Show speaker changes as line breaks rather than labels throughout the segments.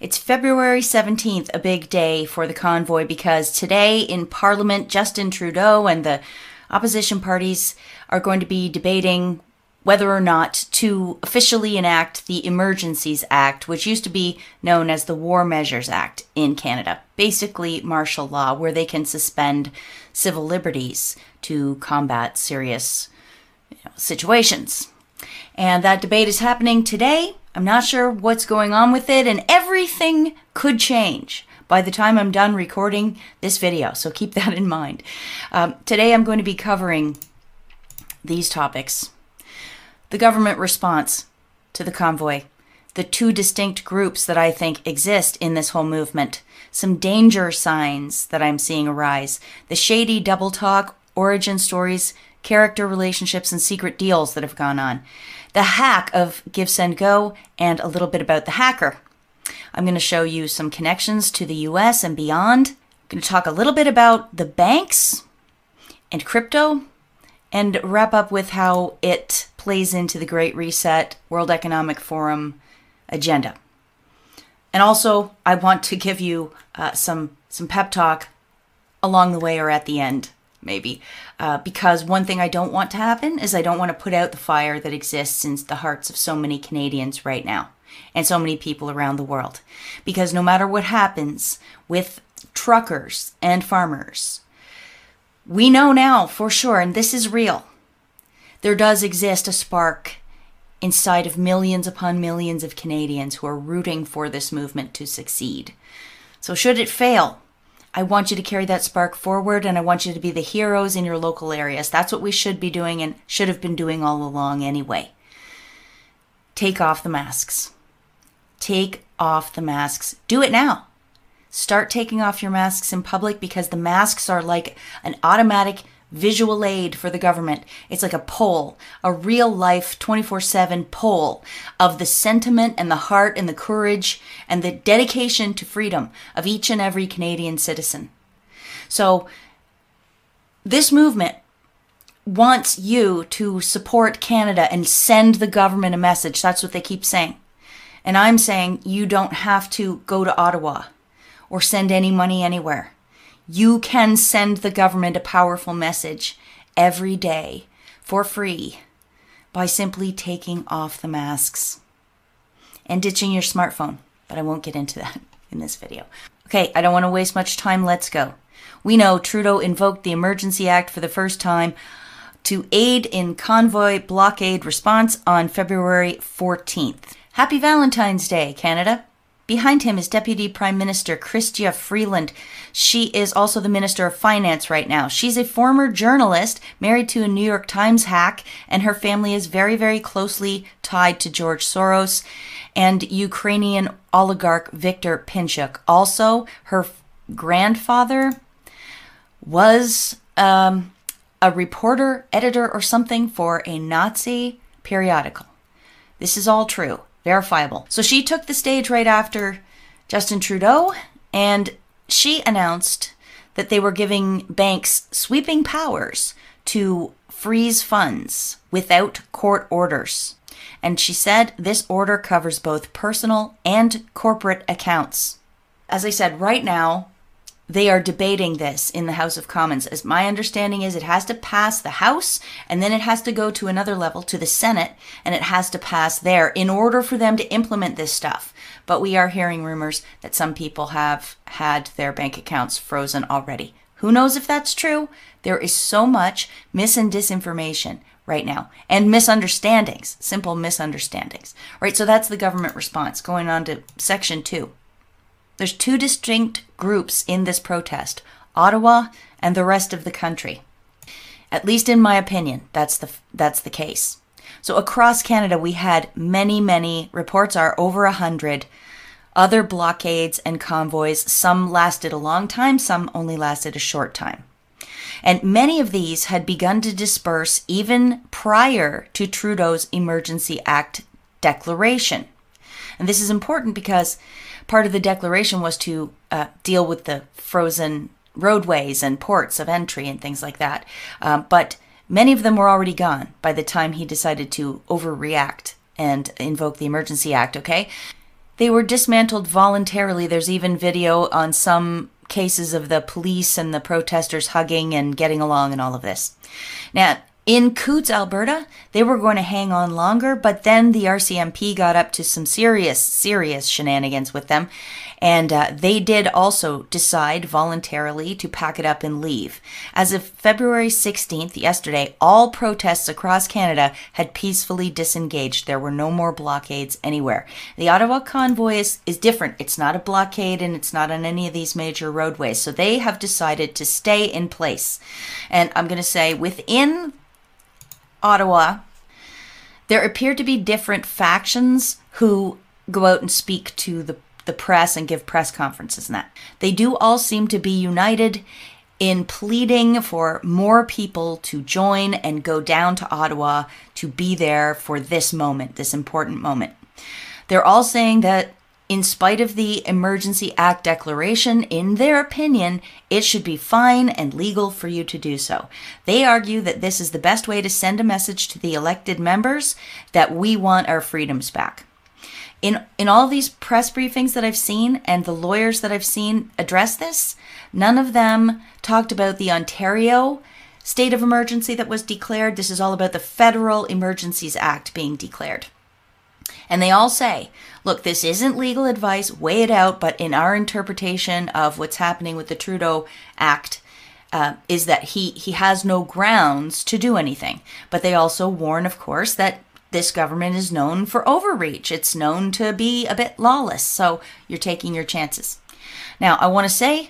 It's February 17th, a big day for the convoy, because today in Parliament, Justin Trudeau and the opposition parties are going to be debating whether or not to officially enact the Emergencies Act, which used to be known as the War Measures Act in Canada. Basically martial law, where they can suspend civil liberties to combat serious situations. And that debate is happening today. I'm not sure what's going on with it, and everything could change by the time I'm done recording this video, so keep that in mind. Today I'm going to be covering these topics: the government response to the convoy, the two distinct groups that I think exist in this whole movement, some danger signs that I'm seeing arise, the shady double talk, origin stories, character relationships, and secret deals that have gone on, the hack of Give, Send, Go, and a little bit about the hacker. I'm going to show you some connections to the US and beyond. I'm going to talk a little bit about the banks and crypto, and wrap up with how it plays into the Great Reset, World Economic Forum agenda. And also, I want to give you some pep talk along the way, or at the end, maybe. Because one thing I don't want to happen is I don't want to put out the fire that exists in the hearts of so many Canadians right now, and so many people around the world. Because no matter what happens with truckers and farmers, we know now for sure, and this is real, there does exist a spark inside of millions upon millions of Canadians who are rooting for this movement to succeed. So should it fail, I want you to carry that spark forward, and I want you to be the heroes in your local areas. That's what we should be doing, and should have been doing all along anyway. Take off the masks. Take off the masks. Do it now. Start taking off your masks in public, because the masks are like an automatic visual aid for the government. It's like a poll, a real life 24/7 poll of the sentiment and the heart and the courage and the dedication to freedom of each and every Canadian citizen. So this movement wants you to support Canada and send the government a message. That's what they keep saying. And I'm saying you don't have to go to Ottawa or send any money anywhere. You can send the government a powerful message every day for free by simply taking off the masks and ditching your smartphone. But I won't get into that in this video. Okay, I don't want to waste much time. Let's go. We know Trudeau invoked the Emergency Act for the first time to aid in convoy blockade response on February 14th. Happy Valentine's Day, Canada. Behind him is Deputy Prime Minister Chrystia Freeland. She is also the Minister of Finance right now. She's a former journalist married to a New York Times hack, and her family is very, very closely tied to George Soros and Ukrainian oligarch Viktor Pinchuk. Also, her grandfather was a reporter, editor, or something for a Nazi periodical. This is all true. Verifiable. So she took the stage right after Justin Trudeau, and she announced that they were giving banks sweeping powers to freeze funds without court orders. And she said this order covers both personal and corporate accounts. As I said, right now, they are debating this in the House of Commons. As my understanding is, it has to pass the House, and then it has to go to another level, to the Senate, and it has to pass there in order for them to implement this stuff. But we are hearing rumors that some people have had their bank accounts frozen already. Who knows if that's true? There is so much mis and disinformation right now, and misunderstandings, simple misunderstandings. Right, so that's the government response. Going on to Section 2. There's two distinct groups in this protest: Ottawa and the rest of the country. At least in my opinion, that's the case. So across Canada, we had many reports are over 100 other blockades and convoys. Some lasted a long time, some only lasted a short time. And many of these had begun to disperse even prior to Trudeau's Emergency Act declaration. And this is important because part of the declaration was to deal with the frozen roadways and ports of entry and things like that. But many of them were already gone by the time he decided to overreact and invoke the Emergency Act, okay? They were dismantled voluntarily. There's even video on some cases of the police and the protesters hugging and getting along and all of this. Now, in Coutts, Alberta, they were going to hang on longer, but then the RCMP got up to some serious shenanigans with them, and they did also decide voluntarily to pack it up and leave. As of February 16th, yesterday, all protests across Canada had peacefully disengaged. There were no more blockades anywhere. The Ottawa convoy is different. It's not a blockade, and it's not on any of these major roadways, so they have decided to stay in place. And I'm going to say within Ottawa, there appear to be different factions who go out and speak to the press and give press conferences and that. They do all seem to be united in pleading for more people to join and go down to Ottawa to be there for this moment, this important moment. They're all saying that in spite of the Emergency Act declaration, in their opinion, it should be fine and legal for you to do so. They argue that this is the best way to send a message to the elected members that we want our freedoms back. In all these press briefings that I've seen and the lawyers that I've seen address this, none of them talked about the Ontario state of emergency that was declared. This is all about the Federal Emergencies Act being declared. And they all say, look, this isn't legal advice, weigh it out, but in our interpretation of what's happening with the Trudeau Act, is that he has no grounds to do anything. But they also warn, of course, that this government is known for overreach. It's known to be a bit lawless, so you're taking your chances. Now, I want to say,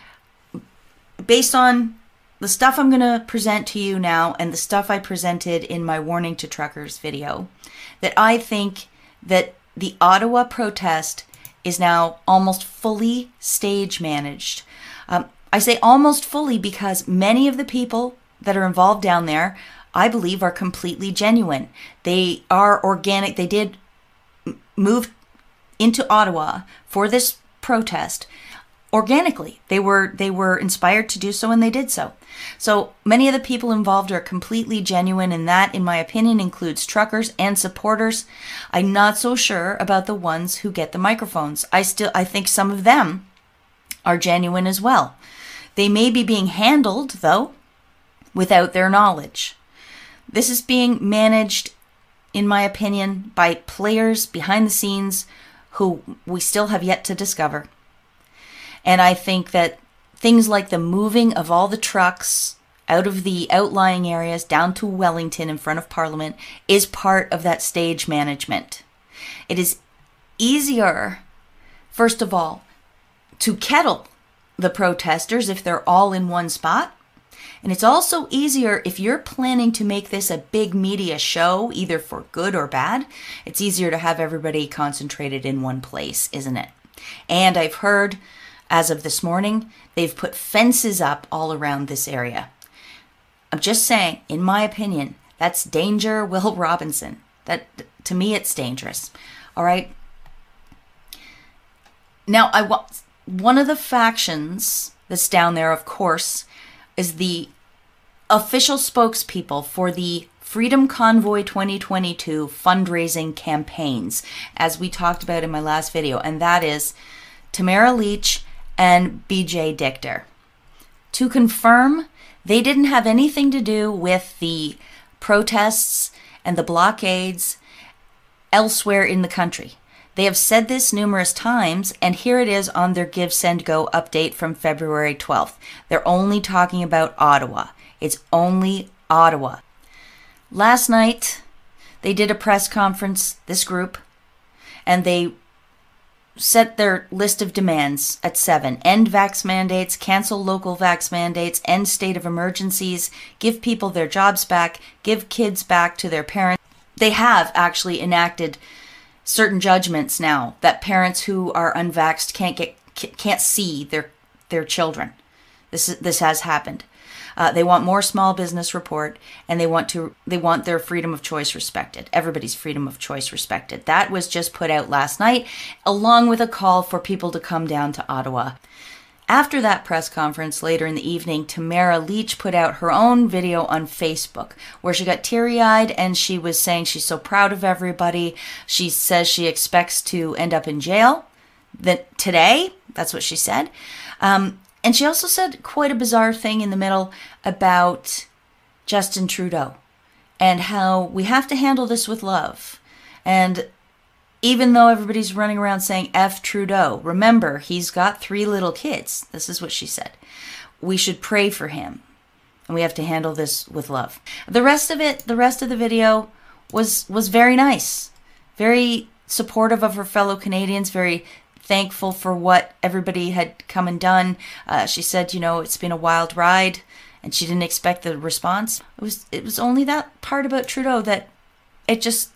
based on the stuff I'm going to present to you now and the stuff I presented in my Warning to Truckers video, that I think that the Ottawa protest is now almost fully stage managed. I say almost fully because many of the people that are involved down there, I believe, are completely genuine. They are organic. They did move into Ottawa for this protest organically. They were inspired to do so, and they did so. So many of the people involved are completely genuine, and that, in my opinion, includes truckers and supporters. I'm not so sure about the ones who get the microphones. I think some of them are genuine as well. They may be being handled, though, without their knowledge. This is being managed, in my opinion, by players behind the scenes who we still have yet to discover. And I think that things like the moving of all the trucks out of the outlying areas down to Wellington in front of Parliament is part of that stage management. It is easier, first of all, to kettle the protesters if they're all in one spot. And it's also easier if you're planning to make this a big media show, either for good or bad. It's easier to have everybody concentrated in one place, isn't it? And I've heard, as of this morning, they've put fences up all around this area. I'm just saying, in my opinion, that's danger, Will Robinson. That, to me, it's dangerous. All right? Now, one of the factions that's down there, of course, is the official spokespeople for the Freedom Convoy 2022 fundraising campaigns, as we talked about in my last video, and that is Tamara Lich and BJ Dichter. To confirm, they didn't have anything to do with the protests and the blockades elsewhere in the country. They have said this numerous times, and here it is on their Give, Send, Go update from February 12th. They're only talking about Ottawa. It's only Ottawa. Last night, they did a press conference, this group, and they set their list of demands at 7. End vax mandates, cancel local vax mandates, end state of emergencies, give people their jobs back, give kids back to their parents. They have actually enacted certain judgments now that parents who are unvaxxed can't see their children. This has happened. They want more small business report, and they want their freedom of choice respected. Everybody's freedom of choice respected. That was just put out last night, along with a call for people to come down to Ottawa. After that press conference later in the evening, Tamara Lich put out her own video on Facebook where she got teary-eyed and she was saying she's so proud of everybody. She says she expects to end up in jail today. That's what she said. And she also said quite a bizarre thing in the middle about Justin Trudeau and how we have to handle this with love. And even though everybody's running around saying F Trudeau, remember, he's got 3 little kids. This is what she said. We should pray for him. And we have to handle this with love. The rest of the video was very nice. Very supportive of her fellow Canadians. Very thankful for what everybody had come and done. She said, it's been a wild ride. And she didn't expect the response. It was only that part about Trudeau that it just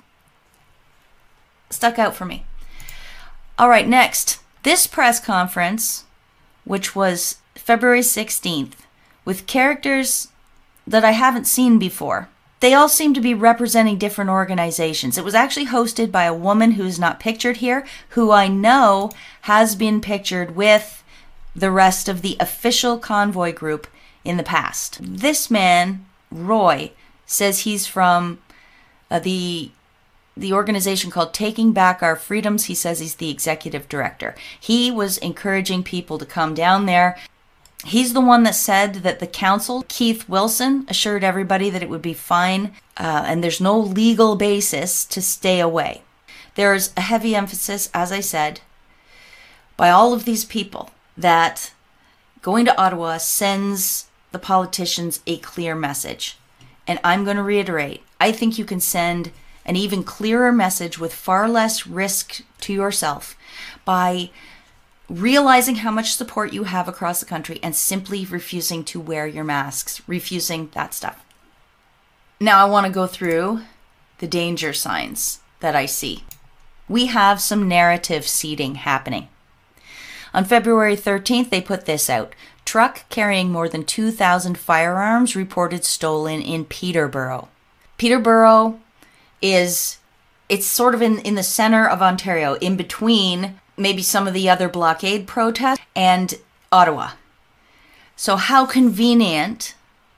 stuck out for me. All right, next. This press conference, which was February 16th, with characters that I haven't seen before. They all seem to be representing different organizations. It was actually hosted by a woman who's not pictured here, who I know has been pictured with the rest of the official convoy group in the past. This man, Roy, says he's from the organization called Taking Back Our Freedoms. He says he's the executive director. He was encouraging people to come down there. He's the one that said that the council, Keith Wilson, assured everybody that it would be fine and there's no legal basis to stay away. There's a heavy emphasis, as I said, by all of these people that going to Ottawa sends the politicians a clear message. And I'm going to reiterate, I think you can send an even clearer message with far less risk to yourself by realizing how much support you have across the country and simply refusing to wear your masks, refusing that stuff. Now I want to go through the danger signs that I see. We have some narrative seeding happening. On February 13th, they put this out. Truck carrying more than 2,000 firearms reported stolen in Peterborough. Peterborough it's sort of in the center of Ontario, in between maybe some of the other blockade protests and Ottawa. So how convenient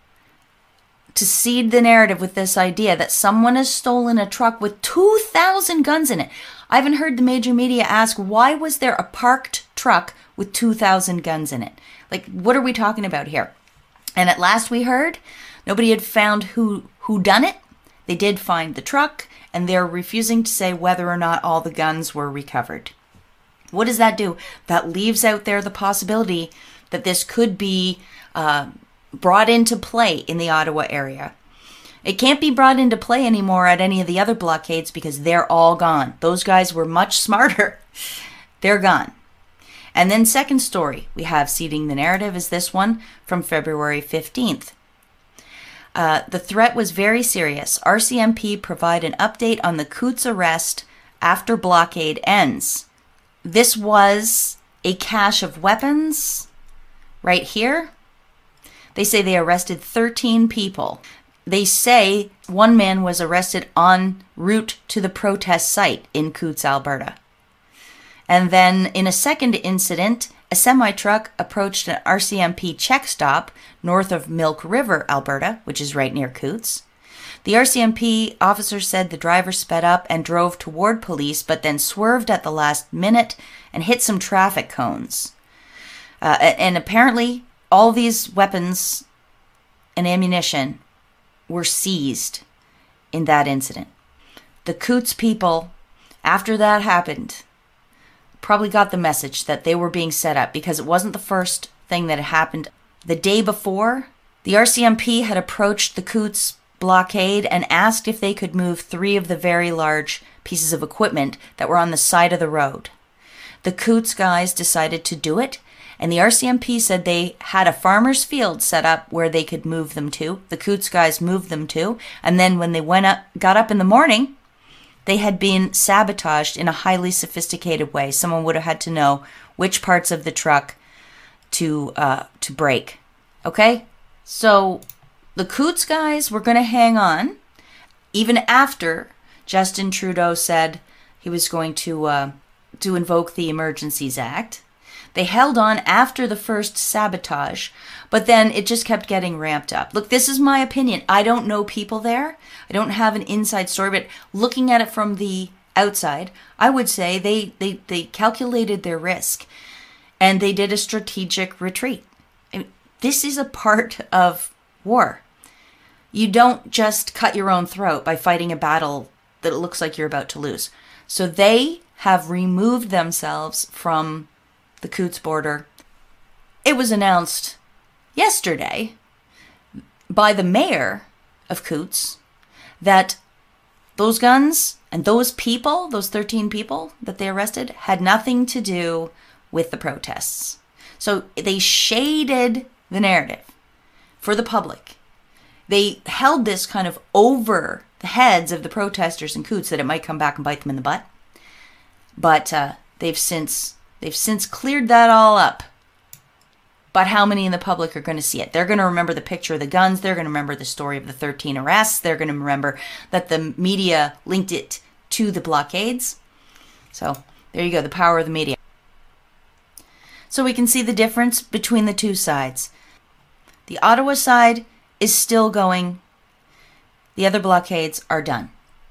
to seed the narrative with this idea that someone has stolen a truck with 2,000 guns in it. I haven't heard the major media ask, why was there a parked truck with 2,000 guns in it? Like, what are we talking about here? And at last we heard, nobody had found who done it. They did find the truck, and they're refusing to say whether or not all the guns were recovered. What does that do? That leaves out there the possibility that this could be brought into play in the Ottawa area. It can't be brought into play anymore at any of the other blockades because they're all gone. Those guys were much smarter. They're gone. And then second story we have seeding the narrative is this one from February 15th. The threat was very serious. RCMP provide an update on the Coutts arrest after blockade ends. This was a cache of weapons right here. They say they arrested 13 people. They say one man was arrested en route to the protest site in Coutts, Alberta. And then in a second incident, a semi-truck approached an RCMP check stop north of Milk River, Alberta, which is right near Coutts. The RCMP officer said the driver sped up and drove toward police, but then swerved at the last minute and hit some traffic cones. And apparently, all these weapons and ammunition were seized in that incident. The Coutts people, after that happened, probably got the message that they were being set up because it wasn't the first thing that had happened. The day before, the RCMP had approached the Coutts blockade and asked if they could move 3 of the very large pieces of equipment that were on the side of the road. The Coutts guys decided to do it, and the RCMP said they had a farmer's field set up where they could move them to. The Coutts guys moved them to, and then when they got up in the morning, they had been sabotaged in a highly sophisticated way. Someone would have had to know which parts of the truck to break. Okay? So the Coutts guys were going to hang on even after Justin Trudeau said he was going to invoke the Emergencies Act. They held on after the first sabotage, but then it just kept getting ramped up. Look, this is my opinion. I don't know people there. I don't have an inside story, but looking at it from the outside, I would say they calculated their risk and they did a strategic retreat. I mean, this is a part of war. You don't just cut your own throat by fighting a battle that it looks like you're about to lose. So they have removed themselves from the Coutts border. It was announced yesterday by the mayor of Coutts that those guns and those people, those 13 people that they arrested, had nothing to do with the protests. So they shaded the narrative for the public. They held this kind of over the heads of the protesters in Coutts that it might come back and bite them in the butt. But they've since cleared that all up. But how many in the public are going to see it? They're going to remember the picture of the guns. They're going to remember the story of the 13 arrests. They're going to remember that the media linked it to the blockades. So there you go, the power of the media. So we can see the difference between the two sides. The Ottawa side is still going. The other blockades are done.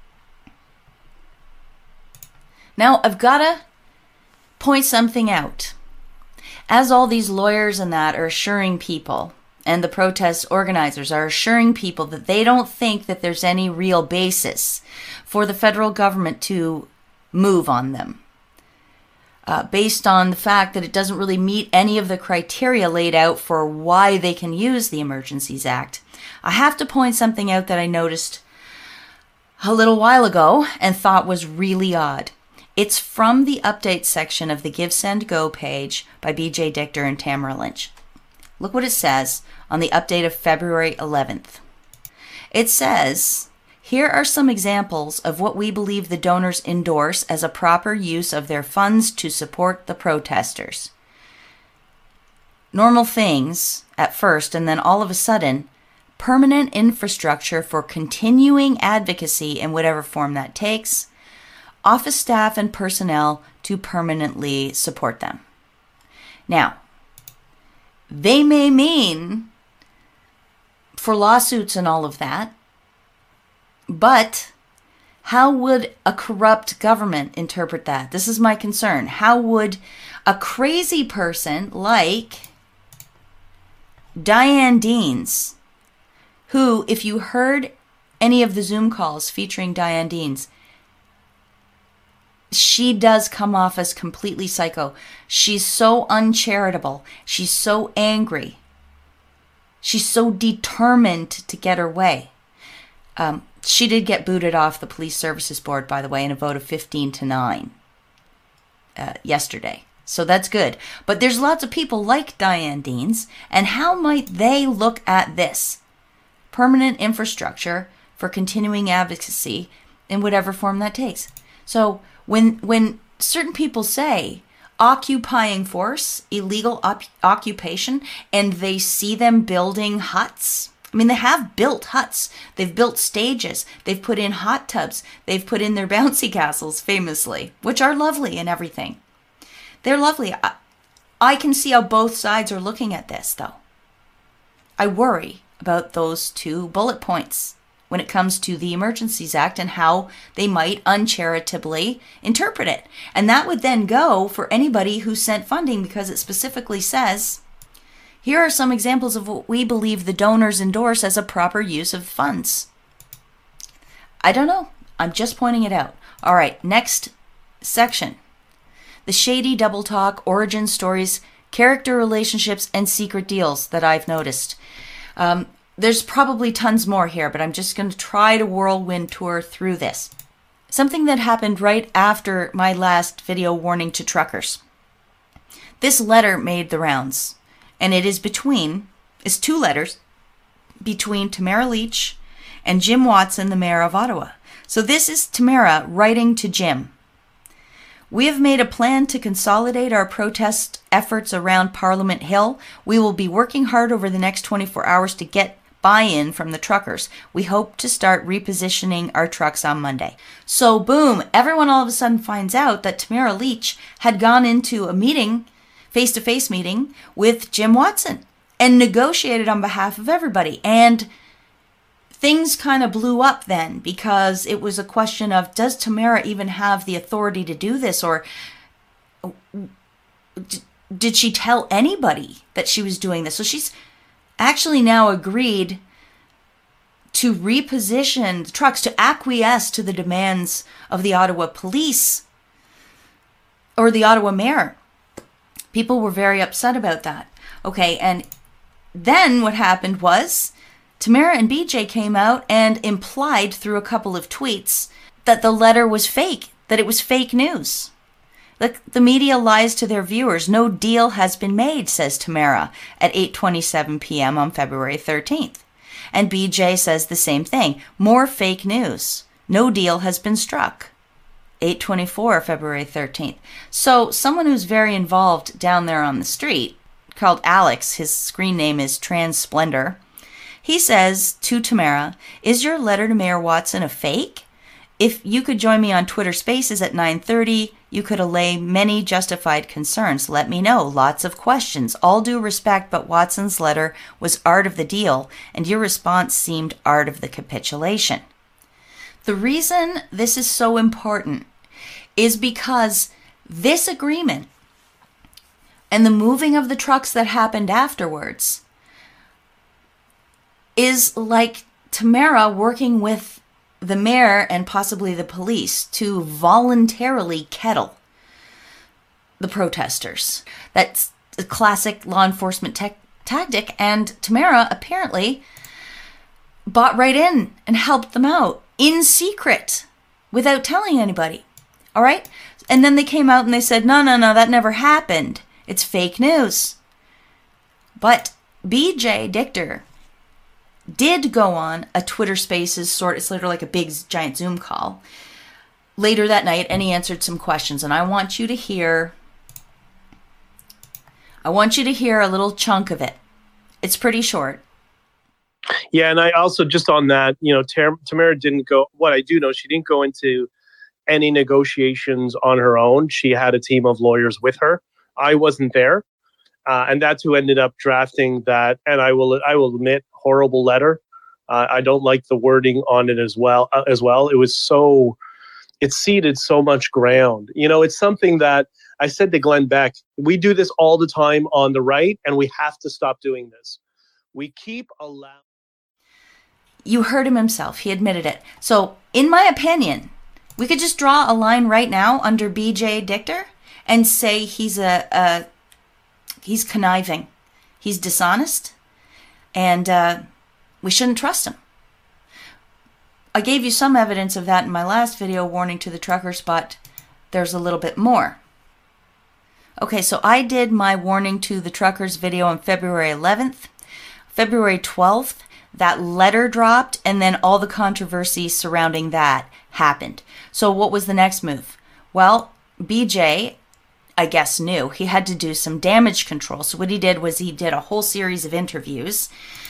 Now, I've got to point something out. As all these lawyers and that are assuring people, and the protest organizers are assuring people that they don't think that there's any real basis for the federal government to move on them, based on the fact that it doesn't really meet any of the criteria laid out for why they can use the Emergencies Act. I have to point something out that I noticed a little while ago and thought was really odd. It's from the update section of the Give, Send, Go page by BJ Dichter and Tamara Lynch. Look what it says on the update of February 11th. It says, here are some examples of what we believe the donors endorse as a proper use of their funds to support the protesters. Normal things at first, and then all of a sudden, permanent infrastructure for continuing advocacy in whatever form that takes, office staff and personnel to permanently support them. Now, they may mean for lawsuits and all of that, but how would a corrupt government interpret that? This is my concern. How would a crazy person like Diane Deans, who, if you heard any of the Zoom calls featuring Diane Deans, she does come off as completely psycho. She's so uncharitable. She's so angry. She's so determined to get her way. She did get booted off the Police Services Board, by the way, in a vote of 15-9 yesterday. So that's good. But there's lots of people like Diane Deans, and how might they look at this? Permanent infrastructure for continuing advocacy in whatever form that takes. So when certain people say occupying force, illegal occupation, and they see them building huts, I mean, they have built huts. They've built stages. They've put in hot tubs. They've put in their bouncy castles, famously, which are lovely and everything. They're lovely. I can see how both sides are looking at this, though. I worry about those two bullet points when it comes to the Emergencies Act and how they might uncharitably interpret it. And that would then go for anybody who sent funding, because it specifically says, here are some examples of what we believe the donors endorse as a proper use of funds. I don't know. I'm just pointing it out. All right, next section. The shady double talk, origin stories, character relationships, and secret deals that I've noticed. There's probably tons more here, but I'm just going to try to whirlwind tour through this. Something that happened right after my last video warning to truckers. This letter made the rounds, and it is it's two letters between Tamara Lich and Jim Watson, the mayor of Ottawa. So this is Tamara writing to Jim. We have made a plan to consolidate our protest efforts around Parliament Hill. We will be working hard over the next 24 hours to get buy-in from the truckers. We hope to start repositioning our trucks on Monday. So boom, everyone all of a sudden finds out that Tamara Lich had gone into a meeting face-to-face meeting with Jim Watson and negotiated on behalf of everybody. And things kind of blew up then, because it was a question of, does Tamara even have the authority to do this? Or did she tell anybody that she was doing this? So she's actually now agreed to reposition the trucks, to acquiesce to the demands of the Ottawa police or the Ottawa mayor. People were very upset about that. Okay, and then what happened was Tamara and BJ came out and implied through a couple of tweets that the letter was fake, that it was fake news. The media lies to their viewers. No deal has been made, says Tamara at 8:27 p.m. on February 13th. And BJ says the same thing. More fake news. No deal has been struck. 8:24 February 13th. So someone who's very involved down there on the street, called Alex, his screen name is Trans Splendor, he says to Tamara, "Is your letter to Mayor Watson a fake? If you could join me on Twitter Spaces at 9:30, you could allay many justified concerns. Let me know. Lots of questions. All due respect, but Watson's letter was art of the deal, and your response seemed art of the capitulation." The reason this is so important is because this agreement and the moving of the trucks that happened afterwards is like Tamara working with the mayor and possibly the police to voluntarily kettle the protesters. That's a classic law enforcement tactic, and Tamara apparently bought right in and helped them out in secret without telling anybody. All right? And then they came out and they said, no, that never happened. It's fake news. But BJ Dichter did go on a Twitter Spaces it's literally like a big giant Zoom call later that night, and he answered some questions. And I want you to hear a little chunk of it. It's pretty short.
Yeah, and I also, just on that, Tamara didn't go, what I do know, she didn't go into any negotiations on her own. She had a team of lawyers with her. I wasn't there. And that's who ended up drafting that. And I will admit, horrible letter. I don't like the wording on it as well. It ceded so much ground. It's something that I said to Glenn Beck, we do this all the time on the right, and we have to stop doing this. We keep allowing.
You heard him himself. He admitted it. So, in my opinion, we could just draw a line right now under BJ Dichter and say he's he's conniving, he's dishonest, and we shouldn't trust him. I gave you some evidence of that in my last video, warning to the truckers, but there's a little bit more. Okay, so I did my warning to the truckers video on February 11th. February 12th, that letter dropped, and then all the controversy surrounding that happened. So what was the next move? Well, BJ, I guess, knew he had to do some damage control. So what he did was he did a whole series of interviews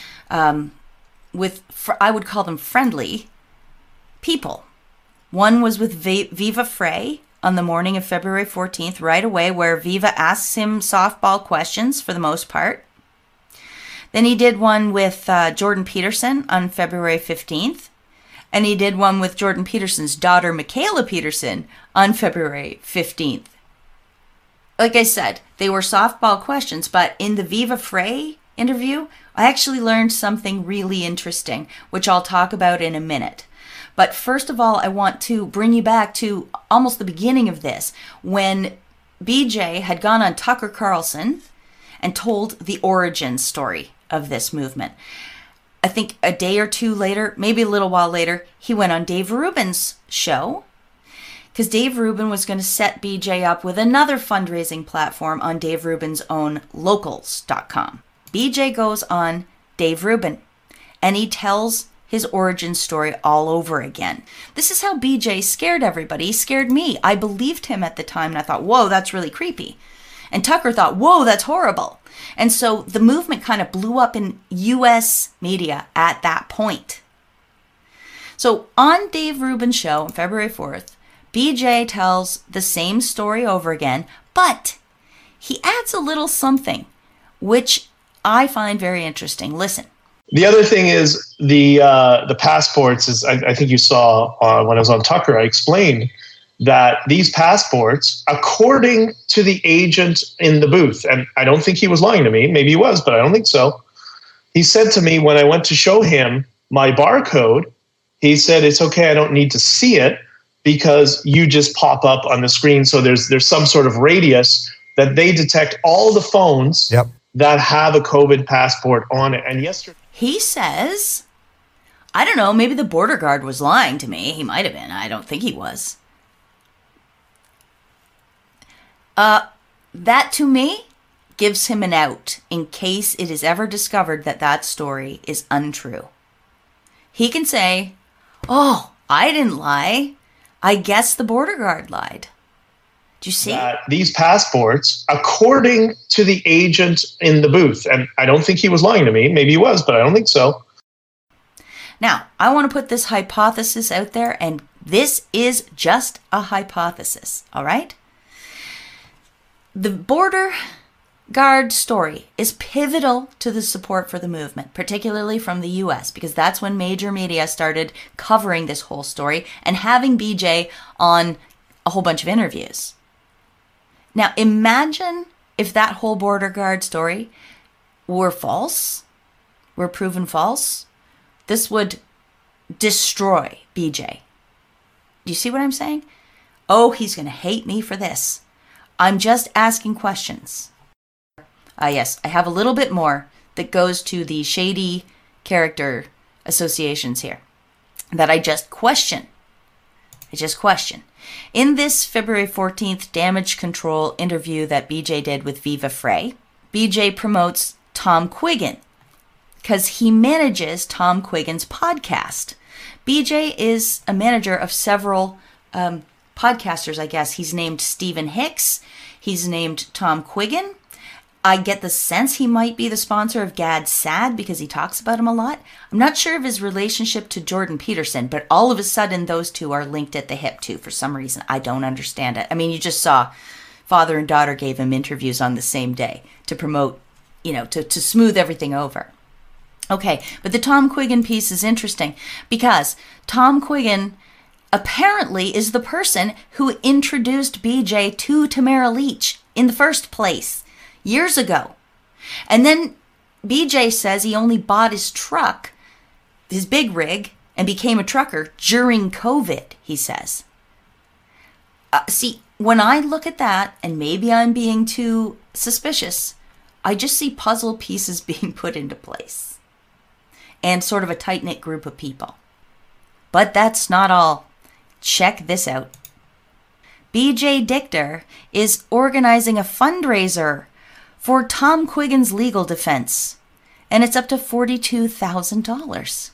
with, I would call them friendly people. One was with Viva Frei on the morning of February 14th, right away, where Viva asks him softball questions for the most part. Then he did one with Jordan Peterson on February 15th. And he did one with Jordan Peterson's daughter, Michaela Peterson, on February 15th. Like I said, they were softball questions, but in the Viva Frei interview, I actually learned something really interesting, which I'll talk about in a minute. But first of all, I want to bring you back to almost the beginning of this, when BJ had gone on Tucker Carlson and told the origin story of this movement. I think a day or two later, maybe a little while later, he went on Dave Rubin's show, because Dave Rubin was going to set BJ up with another fundraising platform on Dave Rubin's own locals.com. BJ goes on Dave Rubin, and he tells his origin story all over again. This is how BJ scared everybody. He scared me. I believed him at the time, and I thought, whoa, that's really creepy. And Tucker thought, whoa, that's horrible. And so the movement kind of blew up in U.S. media at that point. So on Dave Rubin's show on February 4th, BJ tells the same story over again, but he adds a little something, which I find very interesting. Listen.
The other thing is the passports. Is I think you saw when I was on Tucker, I explained that these passports, according to the agent in the booth, and I don't think he was lying to me. Maybe he was, but I don't think so. He said to me when I went to show him my barcode, he said, it's okay, I don't need to see it because you just pop up on the screen. So there's some sort of radius that they detect all the phones that have a COVID passport on it. And yesterday...
He says, I don't know, maybe the border guard was lying to me. He might have been. I don't think he was. That to me gives him an out in case it is ever discovered that that story is untrue. He can say, oh, I didn't lie. I guess the border guard lied. Do you see?
That these passports, according to the agent in the booth, and I don't think he was lying to me. Maybe he was, but I don't think so.
Now, I want to put this hypothesis out there, and this is just a hypothesis, all right? The border guard story is pivotal to the support for the movement, particularly from the US, because that's when major media started covering this whole story and having BJ on a whole bunch of interviews. Now, imagine if that whole border guard story were false, were proven false. This would destroy BJ. Do you see what I'm saying? Oh, he's going to hate me for this. I'm just asking questions. Yes, I have a little bit more that goes to the shady character associations here that I just question. In this February 14th damage control interview that BJ did with Viva Frei, BJ promotes Tom Quiggin because he manages Tom Quiggin's podcast. BJ is a manager of several podcasters, I guess. He's named Stephen Hicks. He's named Tom Quiggin. I get the sense he might be the sponsor of Gad Saad because he talks about him a lot. I'm not sure of his relationship to Jordan Peterson, but all of a sudden those two are linked at the hip too for some reason. I don't understand it. I mean, you just saw father and daughter gave him interviews on the same day to promote, to smooth everything over. Okay, but the Tom Quiggin piece is interesting because Tom Quiggin apparently is the person who introduced BJ to Tamara Lich in the first place. Years ago. And then BJ says he only bought his truck, his big rig, and became a trucker during COVID, he says. See, when I look at that, and maybe I'm being too suspicious, I just see puzzle pieces being put into place. And sort of a tight-knit group of people. But that's not all. Check this out. BJ Dichter is organizing a fundraiser for Tom Quiggin's legal defense, and it's up to $42,000.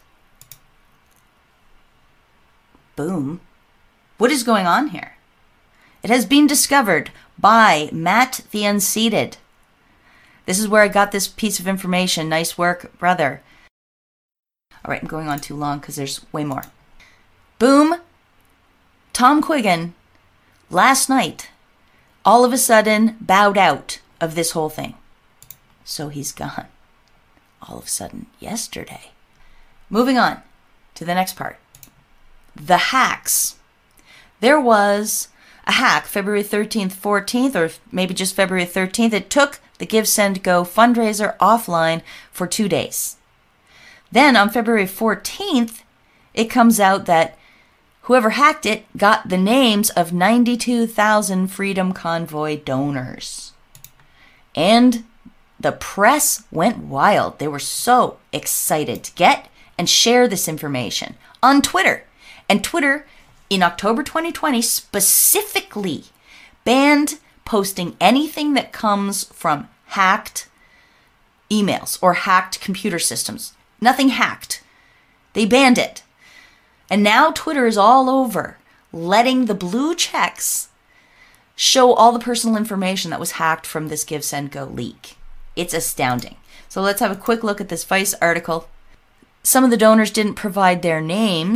Boom. What is going on here? It has been discovered by Matt the Unseated. This is where I got this piece of information. Nice work, brother. All right, I'm going on too long because there's way more. Boom. Tom Quiggin, last night, all of a sudden bowed out of this whole thing. So he's gone. All of a sudden, yesterday. Moving on to the next part. The hacks. There was a hack February 13th, 14th, or maybe just February 13th. It took the Give, Send, Go fundraiser offline for 2 days. Then on February 14th, it comes out that whoever hacked it got the names of 92,000 Freedom Convoy donors. And the press went wild. They were so excited to get and share this information on Twitter. And Twitter, in October 2020, specifically banned posting anything that comes from hacked emails or hacked computer systems. Nothing hacked. They banned it. And now Twitter is all over, letting the blue checks show all the personal information that was hacked from this Give, Send, Go leak. It's astounding. So let's have a quick look at this Vice article. Some of the donors didn't provide their names,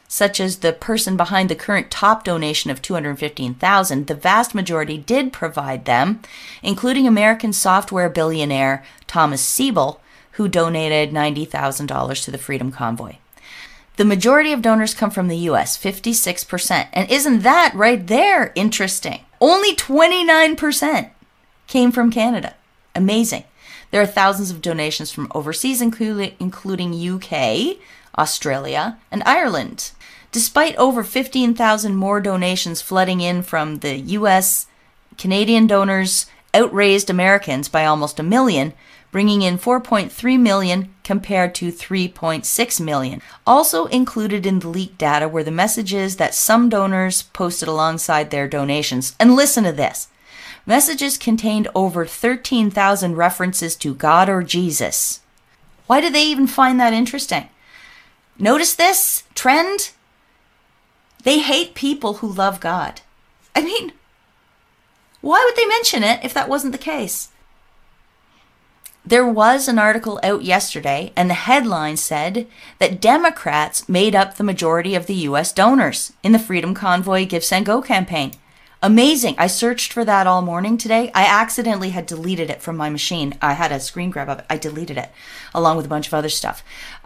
such as the person behind the current top donation of $215,000, the vast majority did provide them, including American software billionaire Thomas Siebel, who donated $90,000 to the Freedom Convoy. The majority of donors come from the U.S., 56%. And isn't that right there interesting? Only 29% came from Canada. Amazing. There are thousands of donations from overseas, including UK, Australia, and Ireland. Despite over 15,000 more donations flooding in from the US, Canadian donors outraised Americans by almost $1 million, bringing in $4.3 million compared to $3.6 million. Also included in the leaked data were the messages that some donors posted alongside their donations. And listen to this. Messages contained over 13,000 references to God or Jesus. Why did they even find that interesting? Notice this trend? They hate people who love God. I mean, why would they mention it if that wasn't the case? There was an article out yesterday, and the headline said that Democrats made up the majority of the U.S. donors in the Freedom Convoy Give, Send, Go campaign. Amazing. I searched for that all morning today. I accidentally had deleted it from my machine. I had a screen grab of it. I deleted it along with a bunch of other stuff.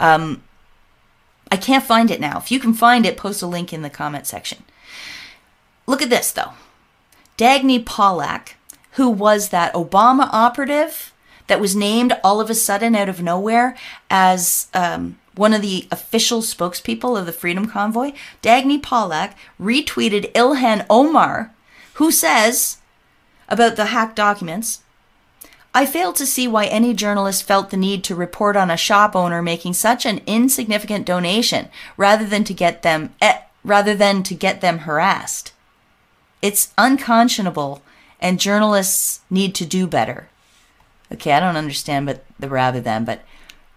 I can't find it now. If you can find it, post a link in the comment section. Look at this, though. Dagny Pollack, who was that Obama operative that was named all of a sudden out of nowhere as one of the official spokespeople of the Freedom Convoy, Dagny Pollack retweeted Ilhan Omar, who says about the hacked documents, "I fail to see why any journalist felt the need to report on a shop owner making such an insignificant donation rather than to get them harassed. It's unconscionable, and journalists need to do better." Okay, I don't understand but the rather than, but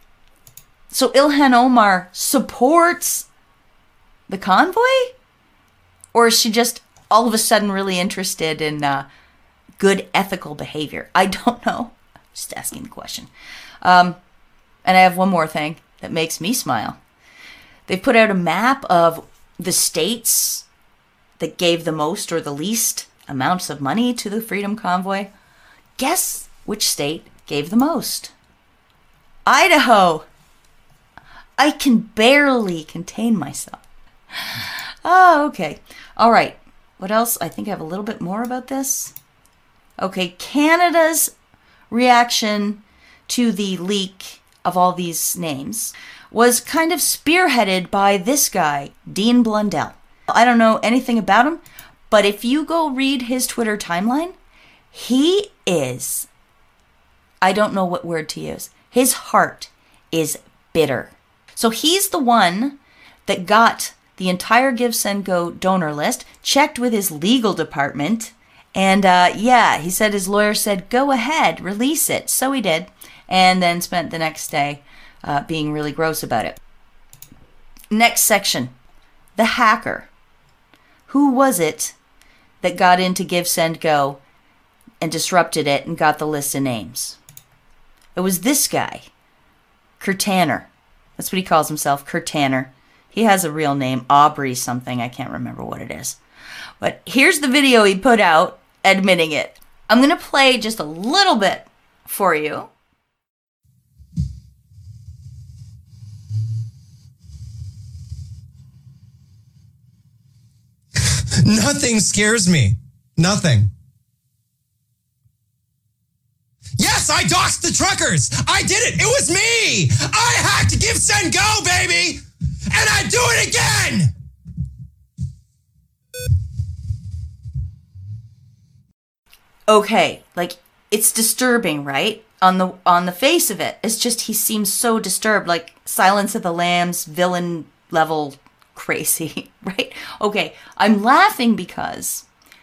so Ilhan Omar supports the convoy? Or is she just all of a sudden really interested in good ethical behavior? I don't know. Just asking the question. And I have one more thing that makes me smile. They put out a map of the states that gave the most or the least amounts of money to the Freedom Convoy. Guess which state gave the most? Idaho. I can barely contain myself. Oh, okay. All right. What else? I think I have a little bit more about this. Okay, Canada's reaction to the leak of all these names was kind of spearheaded by this guy, Dean Blundell. I don't know anything about him, but if you go read his Twitter timeline, he is, I don't know what word to use, his heart is bitter. So he's the one that got the entire Give, Send, Go donor list, checked with his legal department, and he said his lawyer said, go ahead, release it. So he did, and then spent the next day being really gross about it. Next section, the hacker. Who was it that got into Give, Send, Go and disrupted it and got the list of names? It was this guy, Kurt Tanner. That's what he calls himself, Kurt Tanner. He has a real name, Aubrey something. I can't remember what it is. But here's the video he put out admitting it. I'm going to play just a little bit for you.
Nothing scares me. Nothing. Yes, I doxed the truckers. I did it. It was me. I hacked Give, Send, Go, baby. And I do it again.
Okay, like, it's disturbing, right? On the face of it, it's just he seems so disturbed, like Silence of the Lambs, villain level crazy, right? Okay, I'm laughing because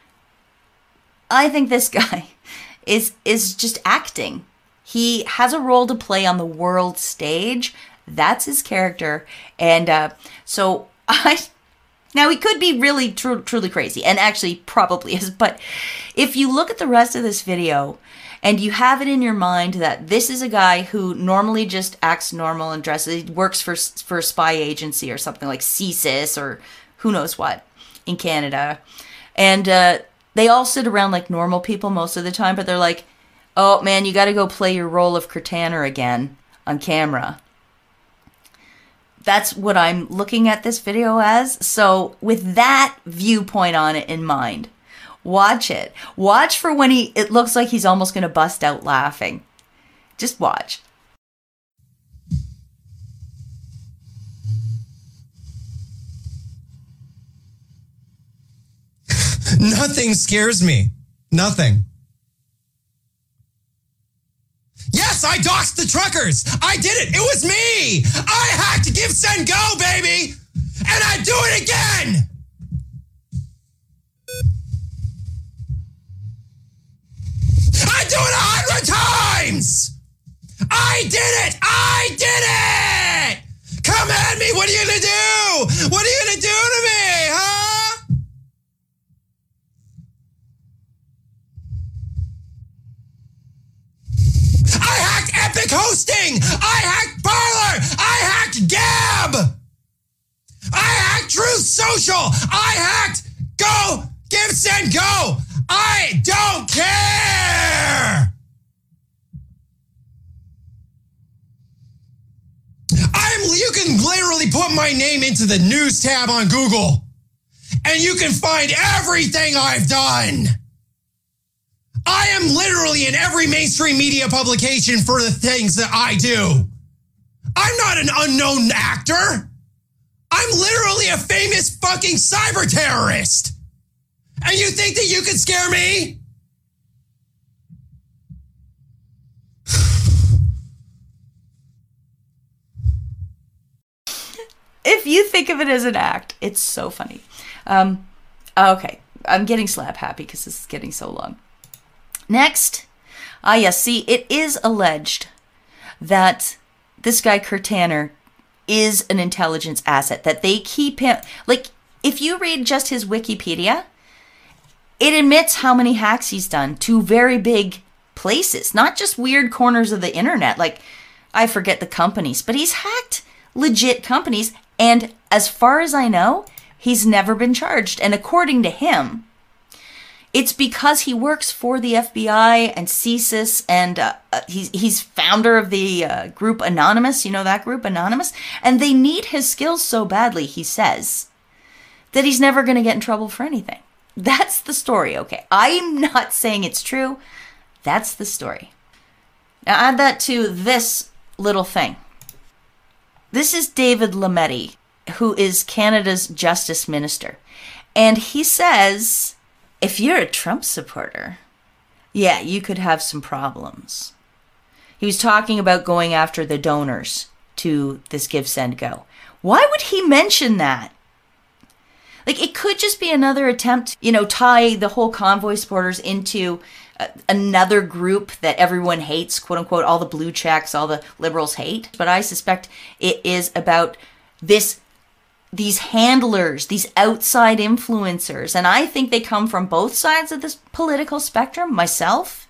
I think this guy is just acting. He has a role to play on the world stage. That's his character. And so Now, he could be really truly crazy, and actually probably is, but if you look at the rest of this video and you have it in your mind that this is a guy who normally just acts normal and dresses, he works for a spy agency or something like CSIS or who knows what in Canada, and they all sit around like normal people most of the time, but they're like, oh man, you got to go play your role of Curtaner again on camera. That's what I'm looking at this video as. So with that viewpoint on it in mind, watch it. Watch for when it looks like he's almost going to bust out laughing. Just watch.
Nothing scares me. Nothing. Yes, I doxed the truckers. I did it. It was me. I hacked Give, Send, Go, baby. And I do it again. I do it 100 times. I did it. I did it. Come at me. What are you going to do? What are you going to do to me, huh? I hacked Epic Hosting! I hacked Parler! I hacked Gab! I hacked Truth Social! I hacked Go! Give, Send, Go! I don't care! You can literally put my name into the news tab on Google, and you can find everything I've done. I am literally in every mainstream media publication for the things that I do. I'm not an unknown actor. I'm literally a famous fucking cyber terrorist. And you think that you can scare me?
If you think of it as an act, it's so funny. Okay, I'm getting slap happy because this is getting so long. Next, yes, see, it is alleged that this guy Curtaner is an intelligence asset, that they keep him, like, if you read just his Wikipedia, it admits how many hacks he's done to very big places, not just weird corners of the internet, like, I forget the companies, but he's hacked legit companies, and as far as I know, he's never been charged, and according to him, it's because he works for the FBI and CSIS, and he's founder of the group Anonymous. You know that group, Anonymous? And they need his skills so badly, he says, that he's never going to get in trouble for anything. That's the story, okay? I'm not saying it's true. That's the story. Now add that to this little thing. This is David Lametti, who is Canada's Justice Minister. And he says, if you're a Trump supporter, yeah, you could have some problems. He was talking about going after the donors to this Give, Send, Go. Why would he mention that? Like, it could just be another attempt, tie the whole convoy supporters into another group that everyone hates, quote unquote, all the blue checks, all the liberals hate. But I suspect it is about these handlers, these outside influencers. And I think they come from both sides of this political spectrum, myself.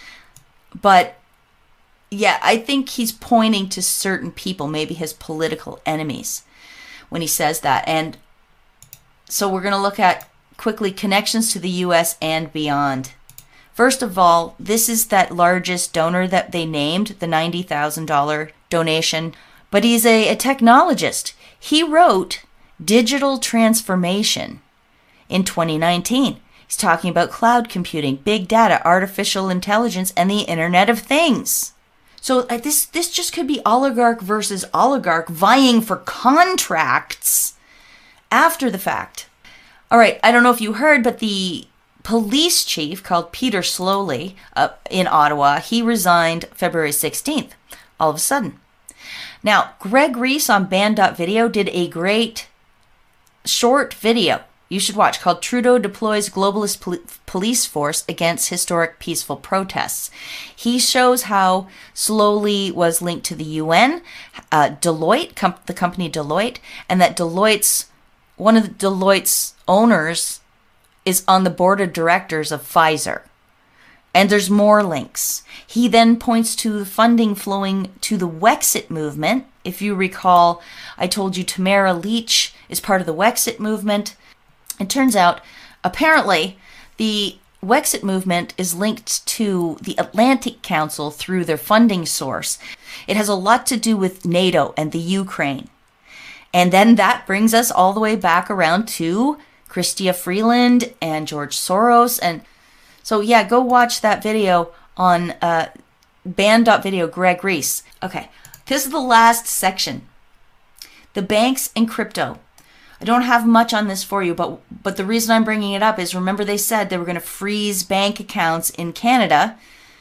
But yeah, I think he's pointing to certain people, maybe his political enemies, when he says that. And so we're going to look at quickly connections to the U.S. and beyond. First of all, this is that largest donor that they named, the $90,000 donation. But he's a technologist. He wrote Digital Transformation in 2019. He's talking about cloud computing, big data, artificial intelligence, and the Internet of Things. So this just could be oligarch versus oligarch vying for contracts after the fact. All right, I don't know if you heard, but the police chief called Peter Slowly in Ottawa, he resigned February 16th, all of a sudden. Now, Greg Reese on Band.video did a great short video you should watch called Trudeau Deploys Globalist Police Force Against Historic Peaceful Protests. He shows how Slowly was linked to the UN, Deloitte, the company Deloitte, and that Deloitte's one of Deloitte's owners is on the board of directors of Pfizer. And there's more links. He then points to the funding flowing to the Wexit movement. If you recall, I told you Tamara Leach is part of the Wexit movement. It turns out, apparently, the Wexit movement is linked to the Atlantic Council through their funding source. It has a lot to do with NATO and the Ukraine. And then that brings us all the way back around to Chrystia Freeland and George Soros. And so, yeah, go watch that video on band.video, Greg Reese. Okay, this is the last section. The banks and crypto. I don't have much on this for you, but the reason I'm bringing it up is, remember they said they were going to freeze bank accounts in Canada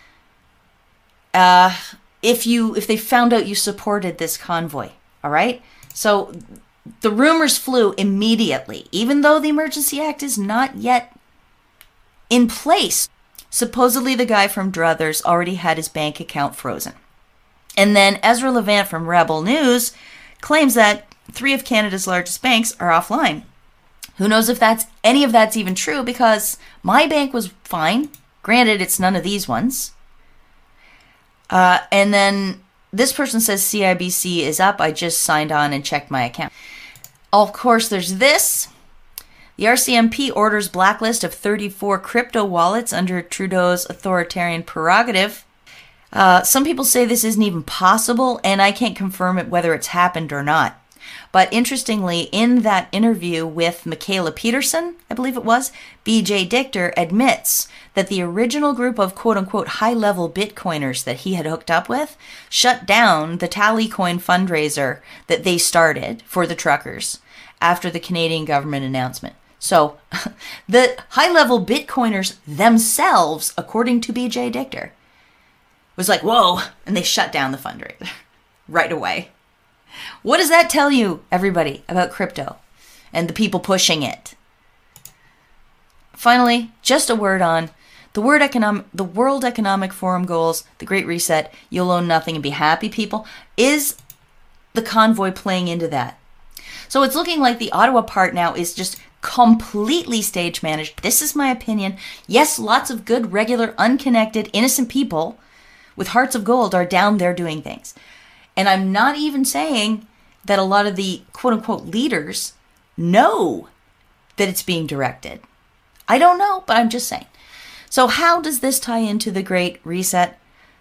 if they found out you supported this convoy, all right? So the rumors flew immediately, even though the Emergency Act is not yet in place. Supposedly the guy from Druthers already had his bank account frozen. And then Ezra Levant from Rebel News claims that 3 of Canada's largest banks are offline. Who knows if any of that's even true, because my bank was fine. Granted, it's none of these ones. And then this person says CIBC is up. I just signed on and checked my account. Of course, there's this. The RCMP orders blacklist of 34 crypto wallets under Trudeau's authoritarian prerogative. Some people say this isn't even possible, and I can't confirm it whether it's happened or not. But interestingly, in that interview with Michaela Peterson, I believe it was, BJ Dichter admits that the original group of quote-unquote high-level Bitcoiners that he had hooked up with shut down the Tallycoin fundraiser that they started for the truckers after the Canadian government announcement. So the high-level Bitcoiners themselves, according to BJ Dichter, was like, whoa, and they shut down the fundraiser right away. What does that tell you, everybody, about crypto and the people pushing it? Finally, just a word on the World Economic Forum goals, the Great Reset, you'll own nothing and be happy, people. Is the convoy playing into that? So it's looking like the Ottawa part now is just completely stage managed. This is my opinion. Yes, lots of good, regular, unconnected, innocent people with hearts of gold are down there doing things. And I'm not even saying that a lot of the quote-unquote leaders know that it's being directed. I don't know, but I'm just saying. So how does this tie into the Great Reset?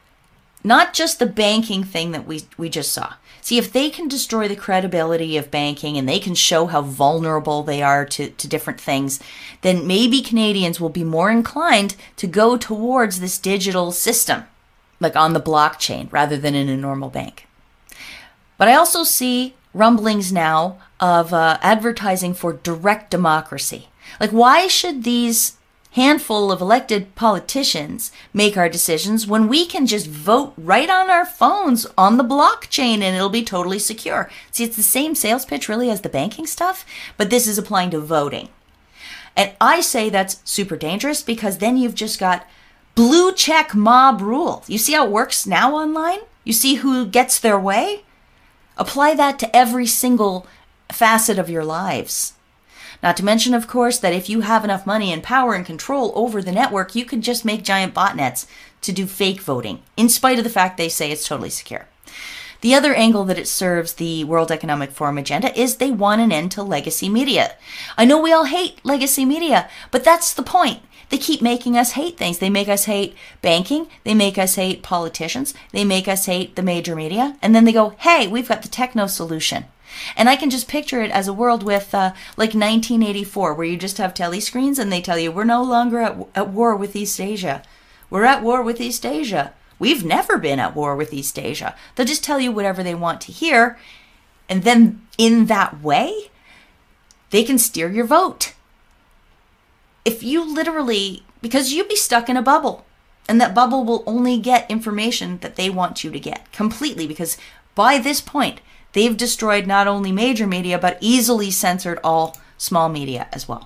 Not just the banking thing that we just saw. See, if they can destroy the credibility of banking and they can show how vulnerable they are to different things, then maybe Canadians will be more inclined to go towards this digital system, like on the blockchain, rather than in a normal bank. But I also see rumblings now of advertising for direct democracy. Like, why should these handful of elected politicians make our decisions when we can just vote right on our phones on the blockchain and it'll be totally secure? See, it's the same sales pitch really as the banking stuff, but this is applying to voting. And I say that's super dangerous because then you've just got blue check mob rule. You see how it works now online? You see who gets their way? Apply that to every single facet of your lives. Not to mention, of course, that if you have enough money and power and control over the network, you can just make giant botnets to do fake voting, in spite of the fact they say it's totally secure. The other angle that it serves the World Economic Forum agenda is they want an end to legacy media. I know we all hate legacy media, but that's the point. They keep making us hate things. They make us hate banking. They make us hate politicians. They make us hate the major media. And then they go, hey, we've got the techno solution. And I can just picture it as a world with like 1984, where you just have telescreens and they tell you, we're no longer at war with East Asia. We're at war with East Asia. We've never been at war with East Asia. They'll just tell you whatever they want to hear. And then in that way, they can steer your vote. If you literally, because you'd be stuck in a bubble, and that bubble will only get information that they want you to get completely, because by this point, they've destroyed not only major media, but easily censored all small media as well.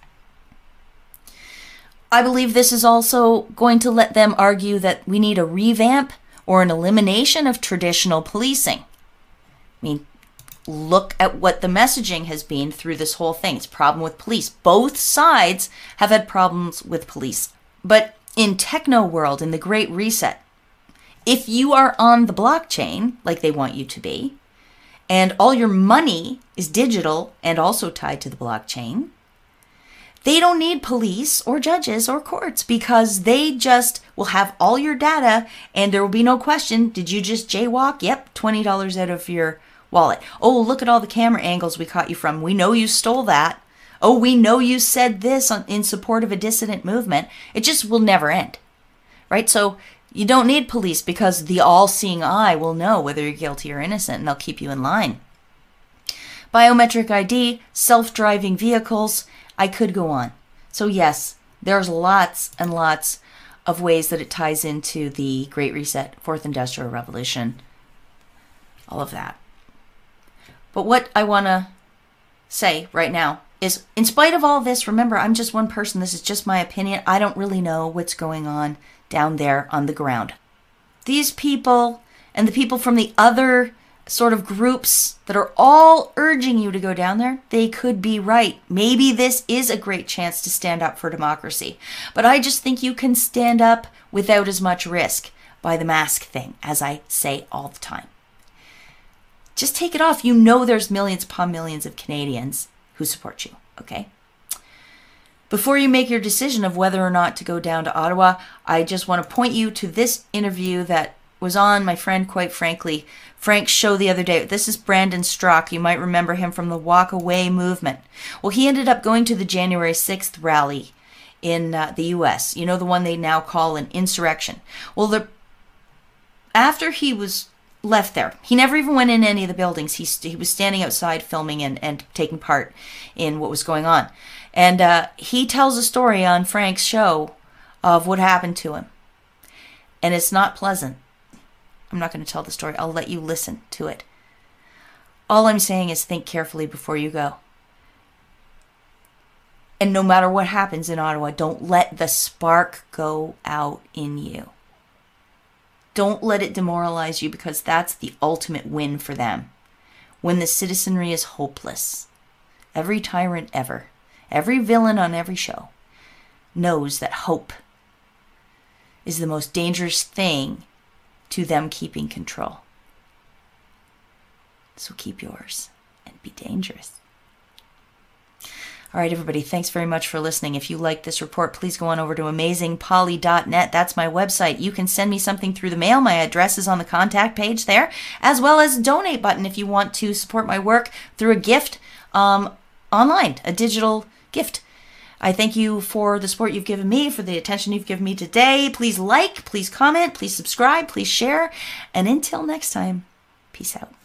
I believe this is also going to let them argue that we need a revamp or an elimination of traditional policing. I mean, look at what the messaging has been through this whole thing. It's a problem with police. Both sides have had problems with police. But in techno world, in the Great Reset, if you are on the blockchain, like they want you to be, and all your money is digital and also tied to the blockchain, they don't need police or judges or courts because they just will have all your data and there will be no question. Did you just jaywalk? Yep, $20 out of your wallet. Oh, look at all the camera angles we caught you from. We know you stole that. Oh, we know you said this in support of a dissident movement. It just will never end, right? So you don't need police because the all-seeing eye will know whether you're guilty or innocent, and they'll keep you in line. Biometric ID, self-driving vehicles, I could go on. So yes, there's lots and lots of ways that it ties into the Great Reset, Fourth Industrial Revolution, all of that. But what I want to say right now is, in spite of all this, remember, I'm just one person. This is just my opinion. I don't really know what's going on down there on the ground. These people and the people from the other sort of groups that are all urging you to go down there, they could be right. Maybe this is a great chance to stand up for democracy. But I just think you can stand up without as much risk by the mask thing, as I say all the time. Just take it off. You know there's millions upon millions of Canadians who support you, okay? Before you make your decision of whether or not to go down to Ottawa, I just want to point you to this interview that was on my friend, quite frankly, Frank's show the other day. This is Brandon Straka. You might remember him from the Walk Away movement. Well, he ended up going to the January 6th rally in the U.S., you know, the one they now call an insurrection. Well, after he was left there, he never even went in any of the buildings. He was standing outside filming and taking part in what was going on. And he tells a story on Frank's show of what happened to him. And it's not pleasant. I'm not going to tell the story. I'll let you listen to it. All I'm saying is think carefully before you go. And no matter what happens in Ottawa, don't let the spark go out in you. Don't let it demoralize you, because that's the ultimate win for them. When the citizenry is hopeless, every tyrant ever, every villain on every show knows that hope is the most dangerous thing to them keeping control. So keep yours and be dangerous. All right, everybody, thanks very much for listening. If you like this report, please go on over to amazingpolly.net. That's my website. You can send me something through the mail. My address is on the contact page there, as well as a donate button if you want to support my work through a gift online, a digital gift. I thank you for the support you've given me, for the attention you've given me today. Please like, please comment, please subscribe, please share. And until next time, peace out.